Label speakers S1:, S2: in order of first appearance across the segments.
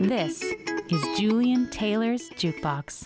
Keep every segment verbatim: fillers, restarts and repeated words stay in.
S1: This is Julian Taylor's Jukebox.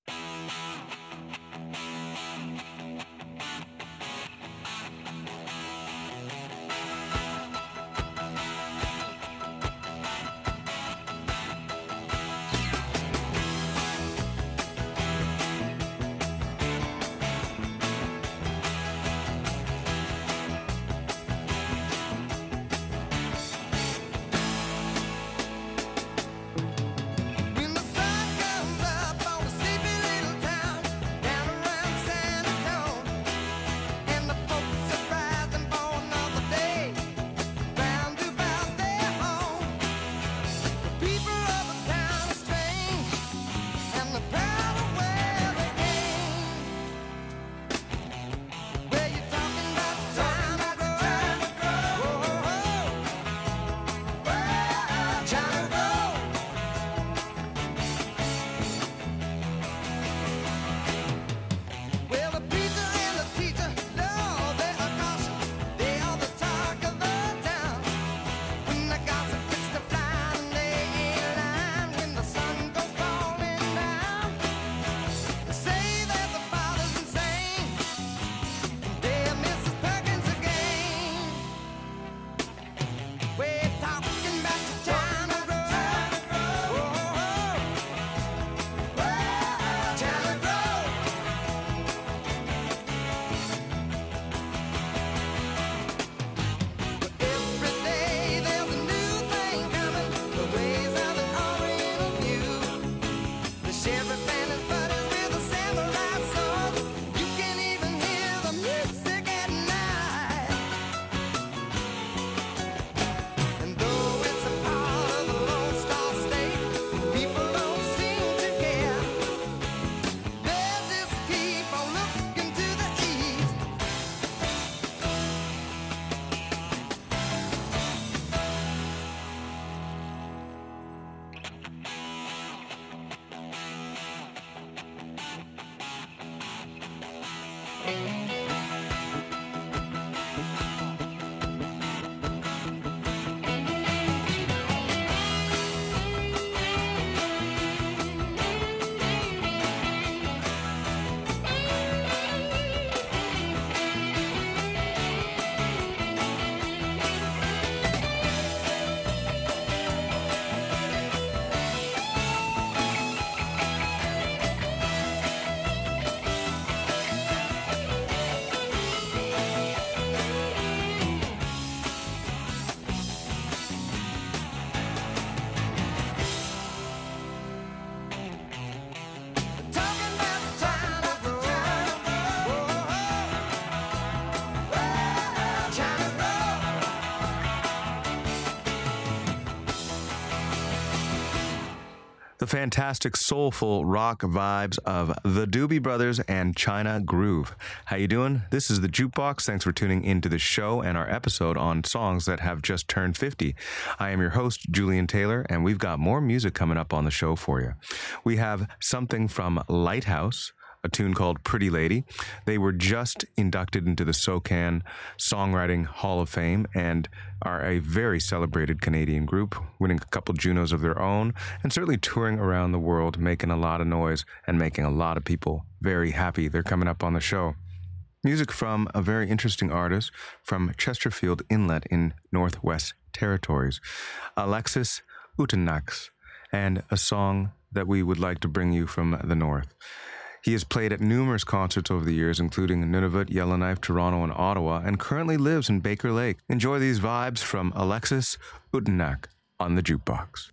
S2: The fantastic soulful rock vibes of the Doobie Brothers and China Groove. How you doing? This is the Jukebox. Thanks for tuning into the show and our episode on songs that have just turned fifty. I am your host, Julian Taylor, and we've got more music coming up on the show for you. We have something from Lighthouse, a tune called Pretty Lady. They were just inducted into the SOCAN Songwriting Hall of Fame and are a very celebrated Canadian group, winning a couple Junos of their own and certainly touring around the world, making a lot of noise and making a lot of people very happy. They're coming up on the show. Music from a very interesting artist from Chesterfield Inlet in Northwest Territories, Alexis Utenax, and a song that we would like to bring you from the north. He has played at numerous concerts over the years, including Nunavut, Yellowknife, Toronto, and Ottawa, and currently lives in Baker Lake. Enjoy these vibes from Alexis Utenax on the Jukebox.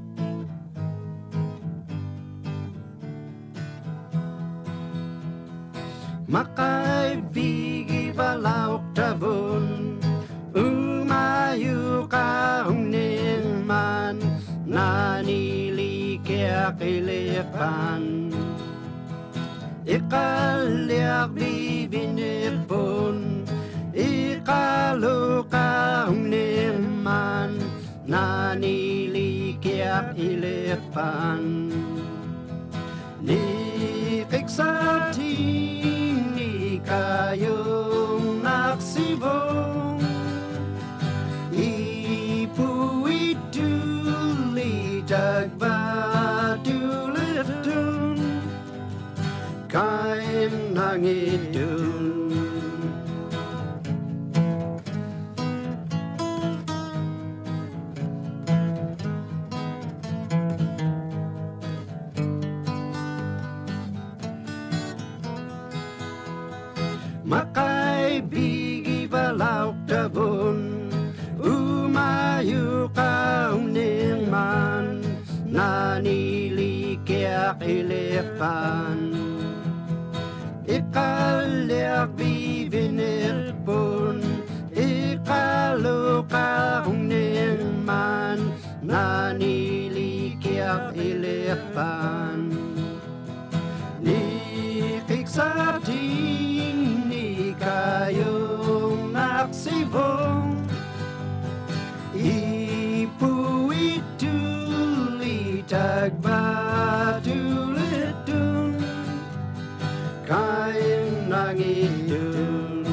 S3: Makaibigi balaok tabun, umayu kahungnin man, nanili kaya kilipan. Ikaliak bibinipon, ikalukahungnin man, nanili kaya ilipan. Nikiksating ni kayong naksibong, ipuituli tagbatuletun kain nangidun. Makai bigi balauk tabun umayu kaum ning man nanili kia ilepan ikalyak bibinir pun ikalu kaum ning man nanili kia ilepan nikik sating kayong naksibong ipu ituli tagbatulitun kayong nangidun.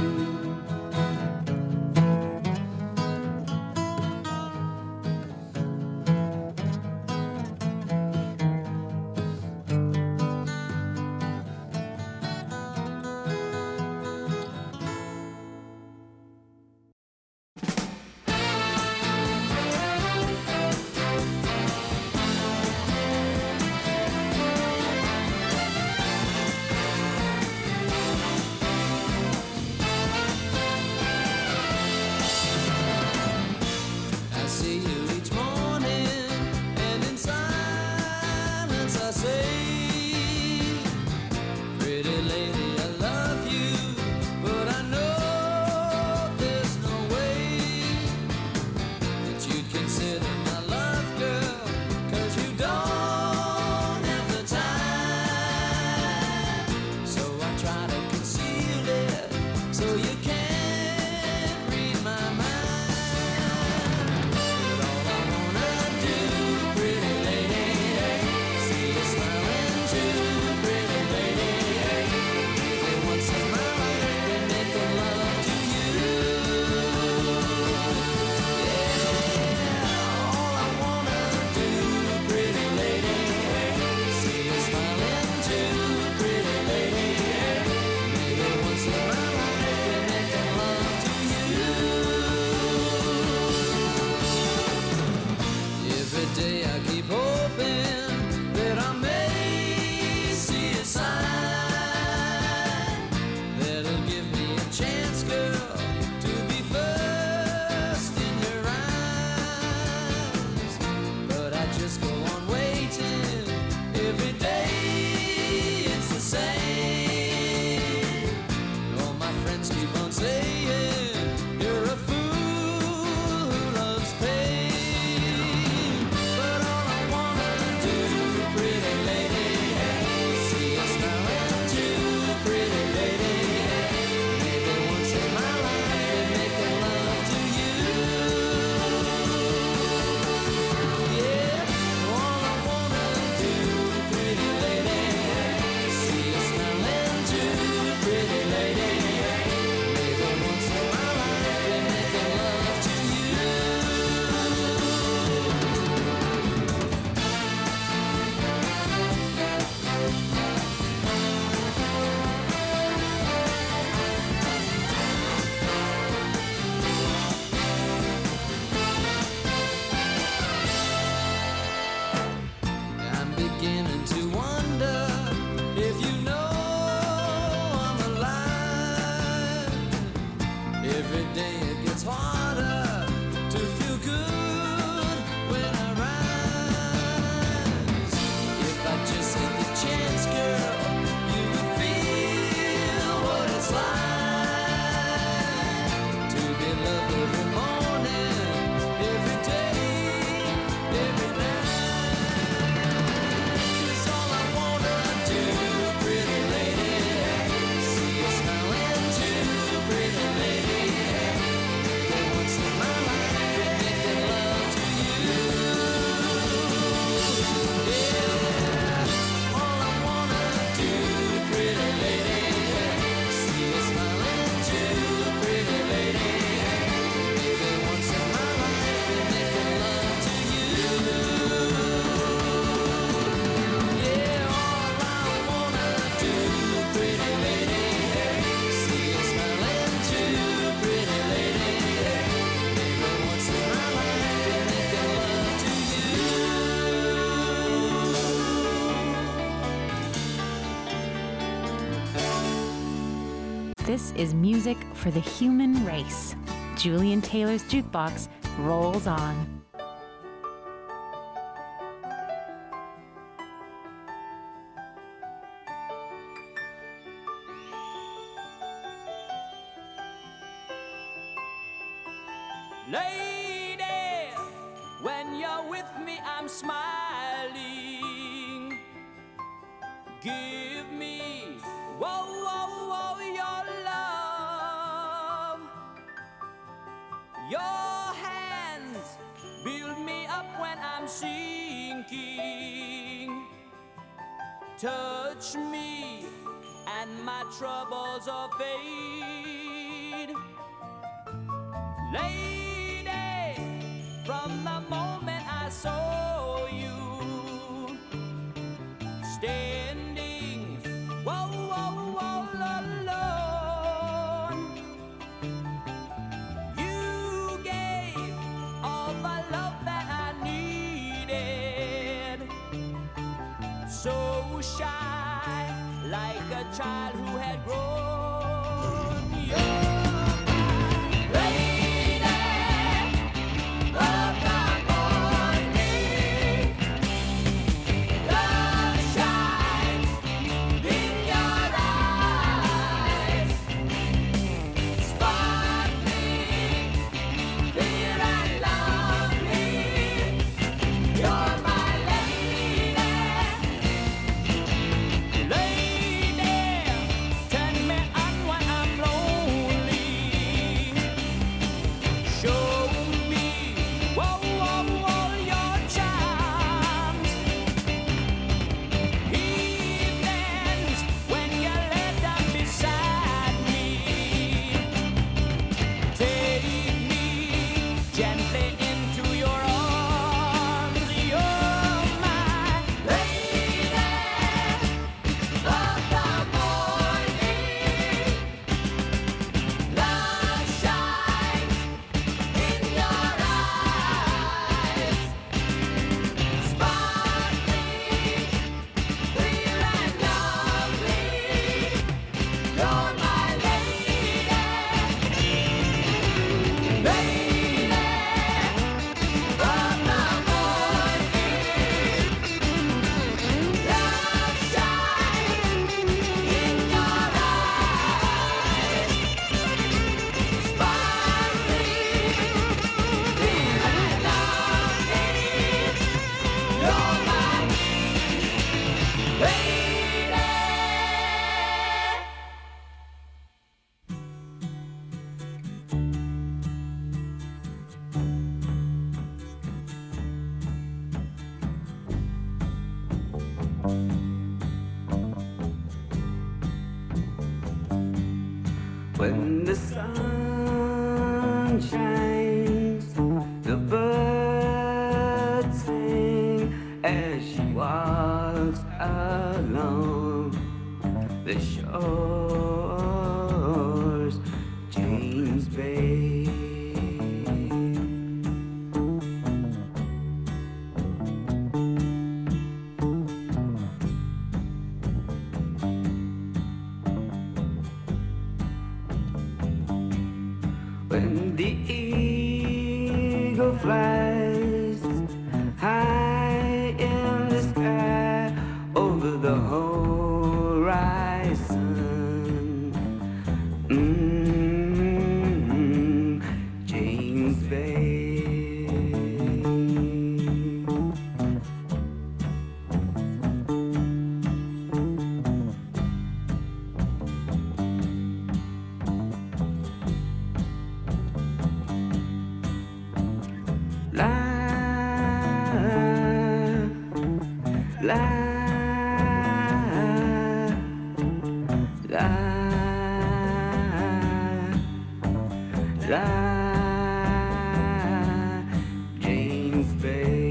S4: You're a fool who loves pain, but all I want
S1: This is music for the human race. Julian Taylor's Jukebox rolls on.
S4: Lady, when you're with me, I'm smiling. Give me, whoa, whoa, whoa, your love. Your hands build me up when I'm sinking. Touch me and my troubles will fade. Lady, from the moment I saw you standing, whoa, whoa, whoa, alone, you gave all the love that I needed. So shy, like a child who had grown young.
S3: When the sun shines, the birds sing as she walks along the shores, James Bay. When the eagle flies high in the sky over the horizon, mm-hmm, James Bay. La, la, la, la, James Bay.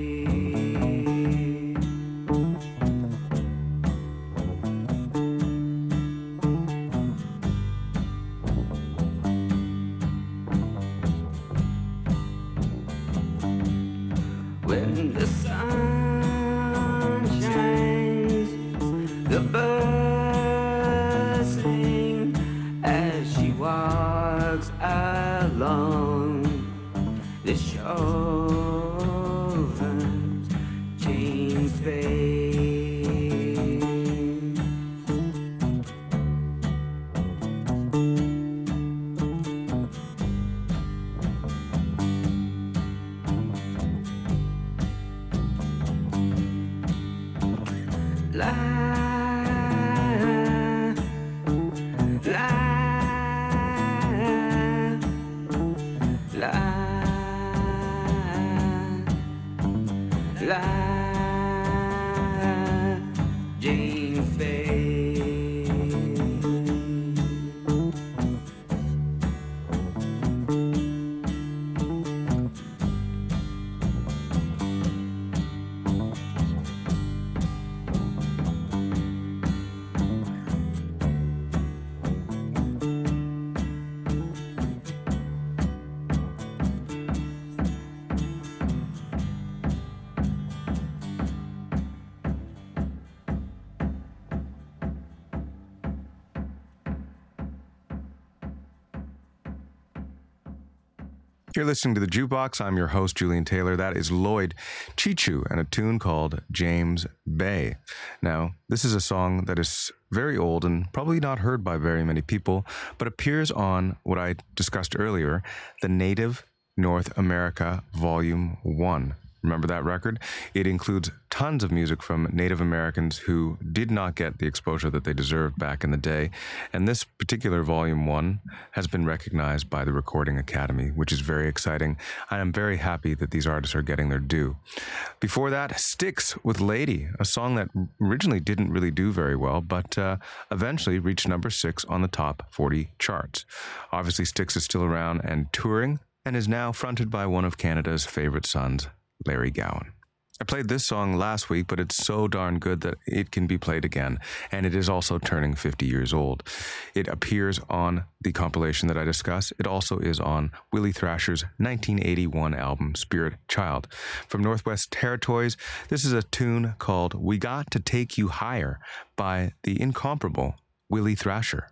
S3: When the sun shines, the birds sing Bay. La, la, la, la, James Bay.
S2: You're listening to The Jukebox. I'm your host, Julian Taylor. That is Lloyd Chichu and a tune called James Bay. Now, this is a song that is very old and probably not heard by very many people, but appears on what I discussed earlier, the Native North America Volume one. Remember that record? It includes tons of music from Native Americans who did not get the exposure that they deserved back in the day. And this particular Volume one has been recognized by the Recording Academy, which is very exciting. I am very happy that these artists are getting their due. Before that, Styx with Lady, a song that originally didn't really do very well, but uh, eventually reached number six on the top forty charts. Obviously, Styx is still around and touring, and is now fronted by one of Canada's favorite sons, Larry Gowan. I played this song last week, but it's so darn good that it can be played again, and it is also turning fifty years old. It appears on the compilation that I discussed. It also is on Willie Thrasher's nineteen eighty-one album, Spirit Child. From Northwest Territories, this is a tune called We Got to Take You Higher by the incomparable Willie Thrasher.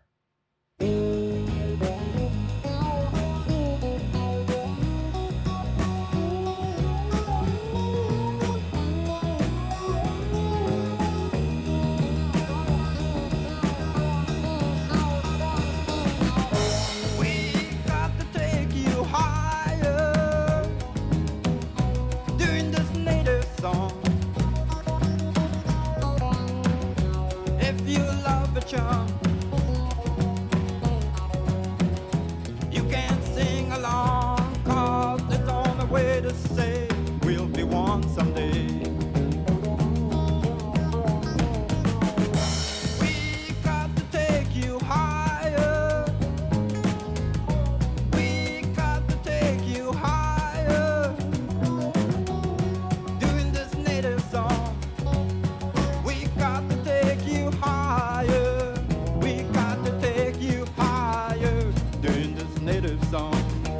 S5: You can sing along, 'cause it's the only way to say we'll be one someday. We got to take you higher. We got to take you higher. Doing this native song. We got to take you higher. We got to take you higher. Doing this native song.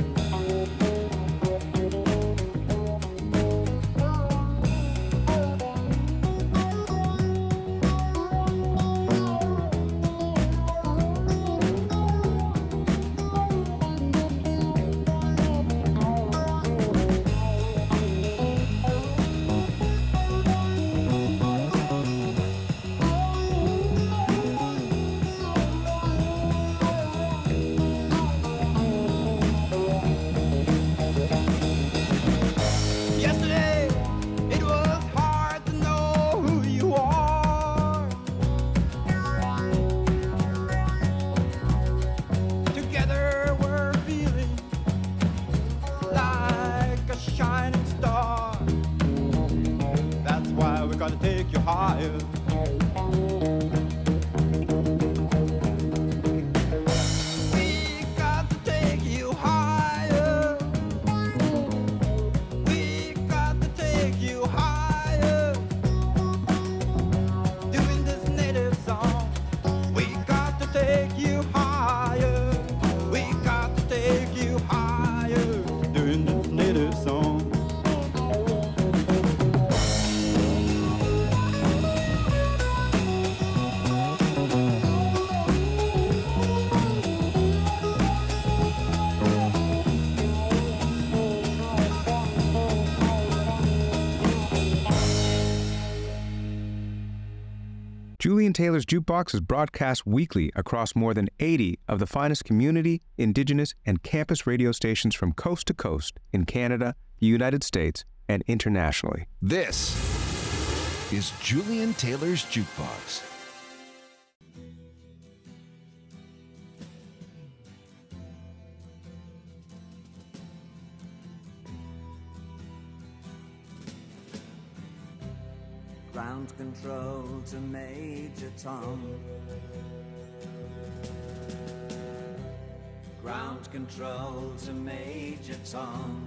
S5: Yesterday, it was hard to know who you are. Together we're feeling like a shining star. That's why we gotta take you higher. We got to take you higher. We got to take you higher. Doing this native song. We got to take you higher. We got to take you higher. Doing this native song.
S2: Julian Taylor's Jukebox is broadcast weekly across more than eighty of the finest community, indigenous, and campus radio stations from coast to coast in Canada, the United States, and internationally.
S6: This is Julian Taylor's Jukebox.
S7: Ground control to Major Tom. Ground control to Major Tom.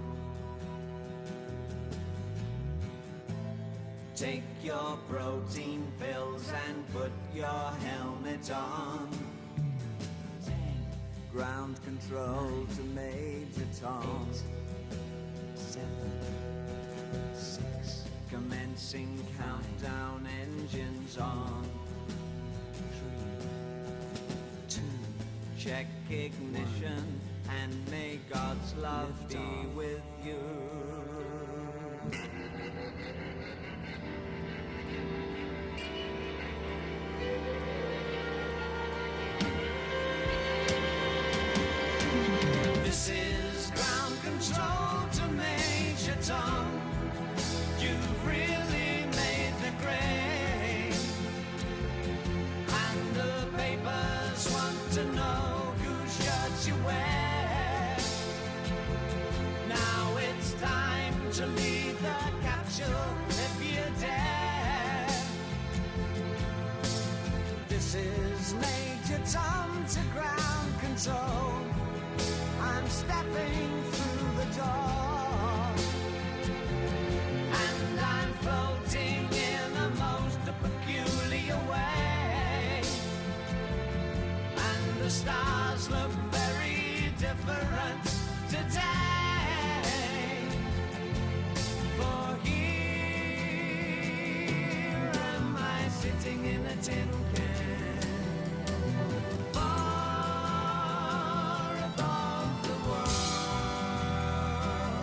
S7: Take your protein pills and put your helmet on. Ground control to Major Tom. Seven, six. Commencing countdown, engines on. Three, two, check ignition, and may God's love be with you. This is ground control to Major Tom. You've really made the grade, and the papers want to know whose shirts you wear. Now it's time to leave the capsule if you dare. This is Major Tom to ground control. I'm stepping through the door. Floating in a most peculiar way, and the stars look very different today. For here am I sitting in a tin can, far above the world.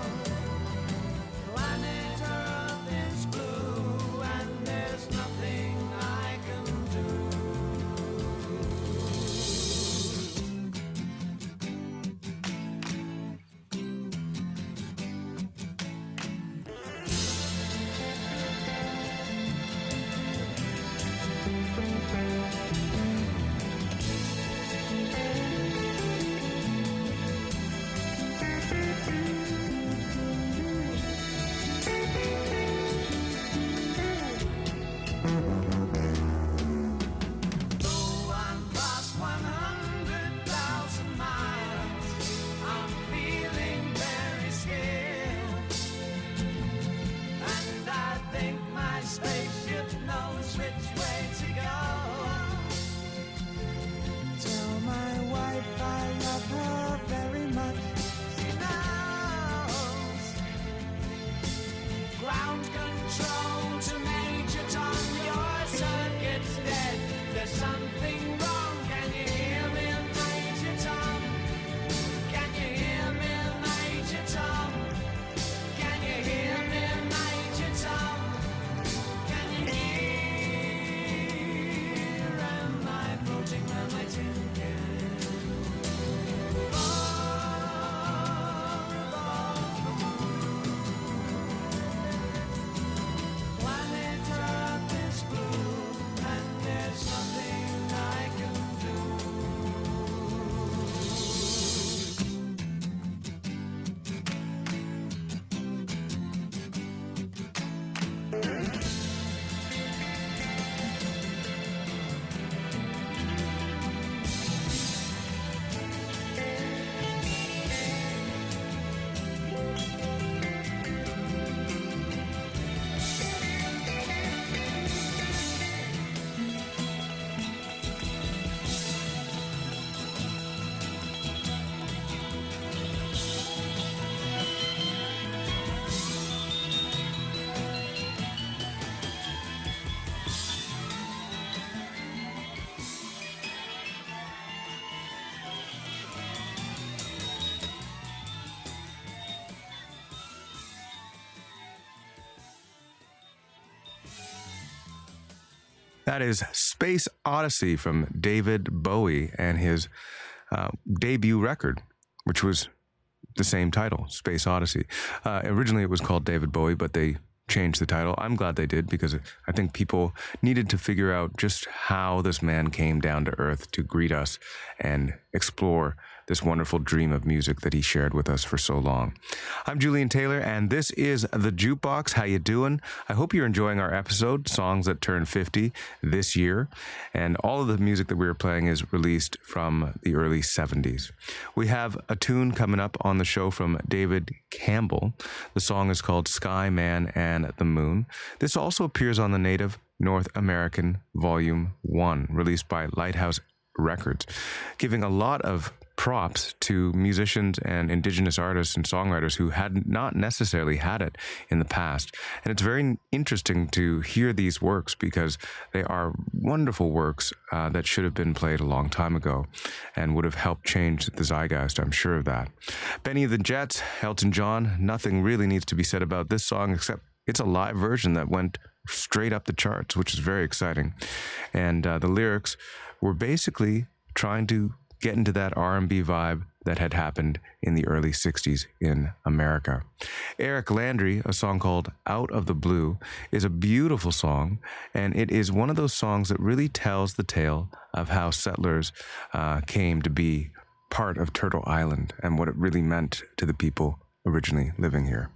S2: That is Space Odyssey from David Bowie and his uh, debut record, which was the same title, Space Odyssey. Uh, originally it was called David Bowie, but they changed the title. I'm glad they did, because I think people needed to figure out just how this man came down to earth to greet us and explore this wonderful dream of music that he shared with us for so long. I'm Julian Taylor, and this is The Jukebox. How you doing? I hope you're enjoying our episode, Songs That Turn fifty, this year. And all of the music that we were playing is released from the early seventies. We have a tune coming up on the show from David Campbell. The song is called Sky Man and the Moon. This also appears on the Native North American Volume one, released by Lighthouse Records, giving a lot of props to musicians and indigenous artists and songwriters who had not necessarily had it in the past. And it's very interesting to hear these works, because they are wonderful works uh, that should have been played a long time ago and would have helped change the zeitgeist, I'm sure of that. Benny and the Jets, Elton John, nothing really needs to be said about this song except it's a live version that went straight up the charts, which is very exciting. And uh, the lyrics were basically trying to get into that R and B vibe that had happened in the early sixties in America. Eric Landry, a song called Out of the Blue, is a beautiful song, and it is one of those songs that really tells the tale of how settlers uh, came to be part of Turtle Island and what it really meant to the people originally living here.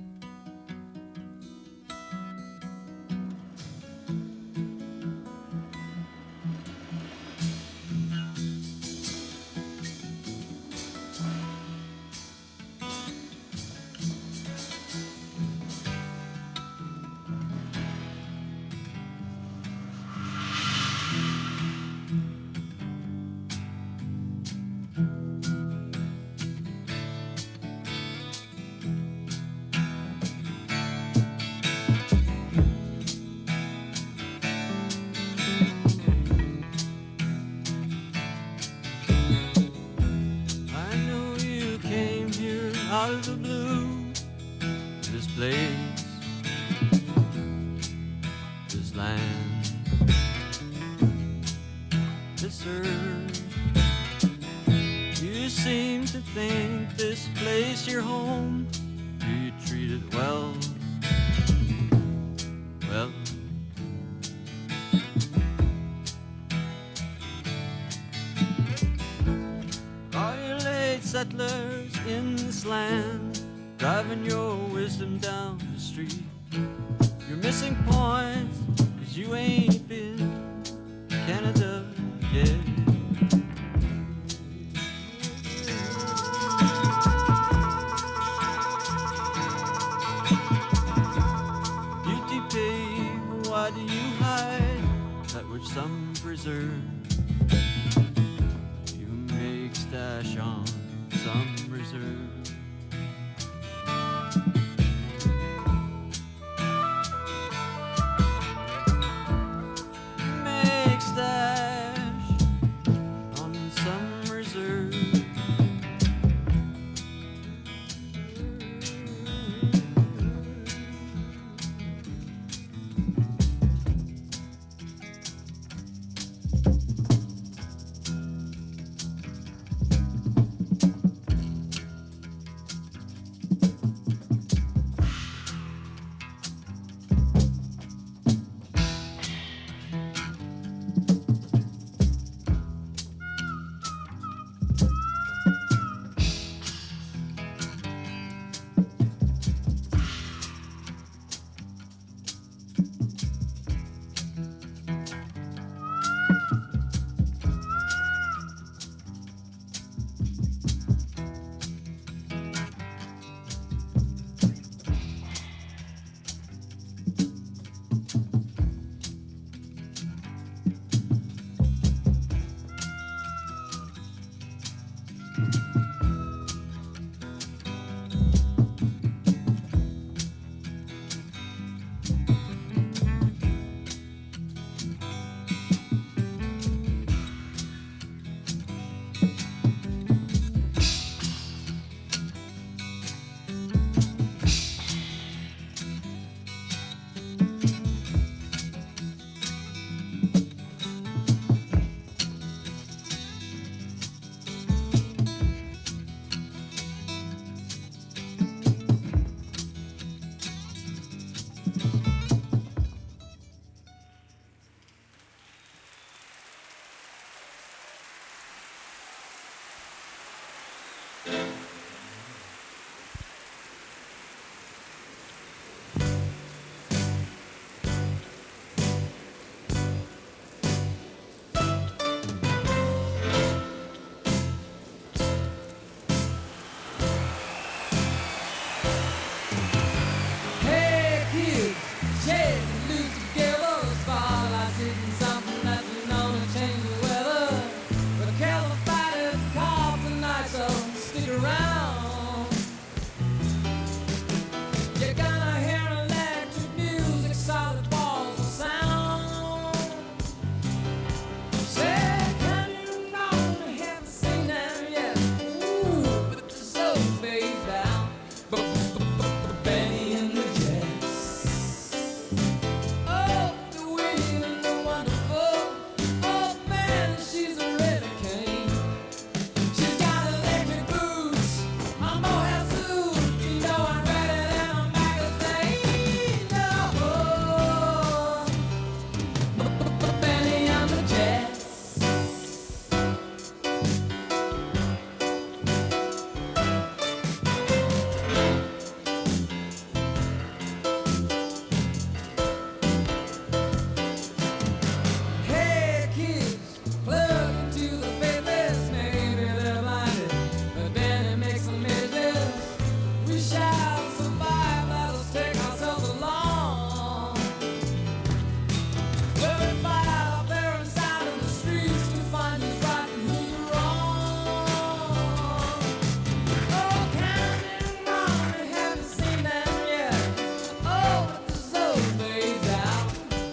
S8: Out of the blue, this place, this land, this earth. You seem to think this place your home. Do you treat it well? Well, are you late settlers in this land, driving your wisdom down the street? You're missing points, cause you ain't been to Canada yet. Beauty pain, why do you hide that which some preserve? You make stash on some reserve. Make stash on some reserve.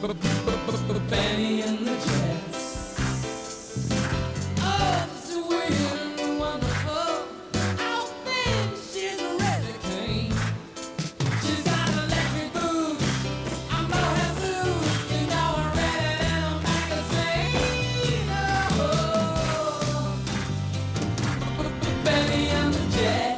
S4: Benny and the Jets. Oh, sweet and wonderful. Oh, baby, she's a really queen. She's got electric boots. I'm Mohan Suit. You know I read it in a magazine. Oh, Benny and the Jets.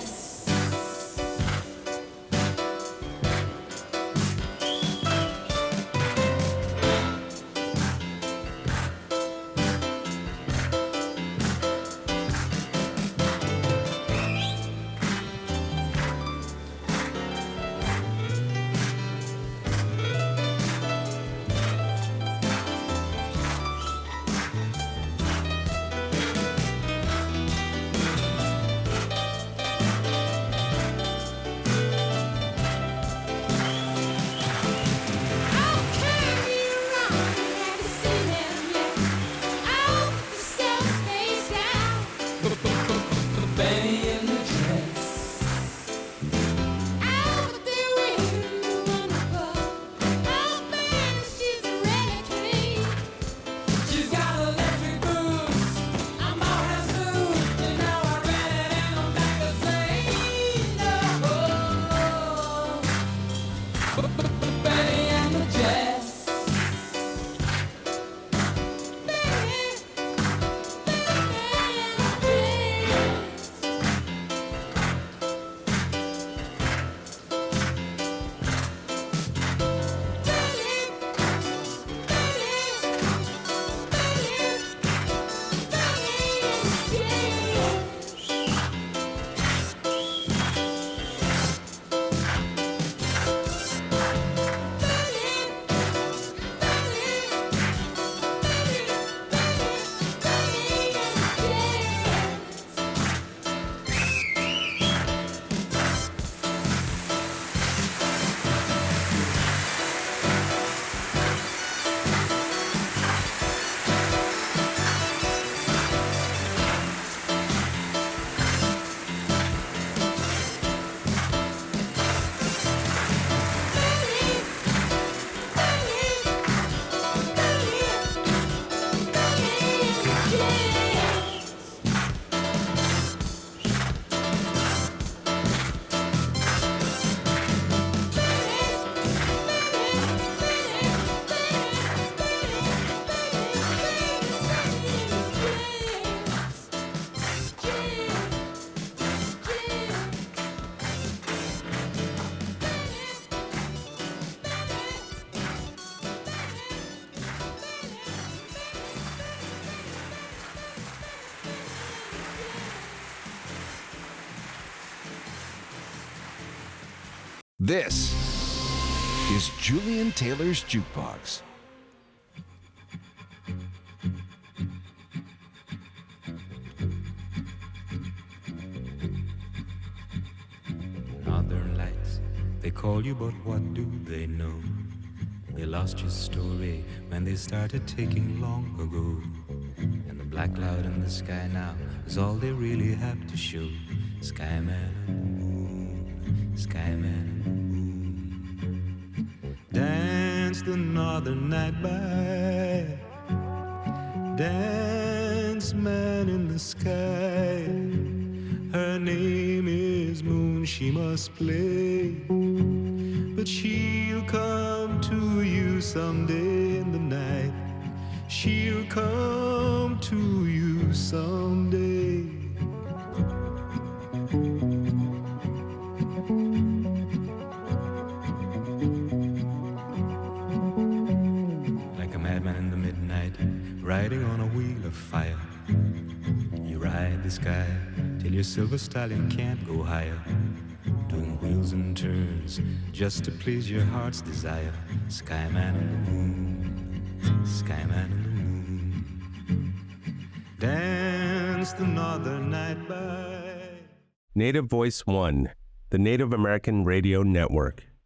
S6: This is Julian Taylor's Jukebox.
S9: Northern Lights, they call you, but what do they know? They lost your story when they started taking long ago. And the black cloud in the sky now is all they really have to show. Skyman and moon, skyman and moon. Dance the northern night by. Dance man in the sky. Her name is Moon, she must play. But she'll come to you someday in the night. She'll come to you someday. Like a madman in the midnight, riding on a wheel of fire. You ride the sky till your silver stallion can't go higher. Doing wheels and turns just to please your heart's desire. Skyman and the moon, skyman and the moon. Dance the northern night by.
S10: Native Voice One, the Native American Radio Network.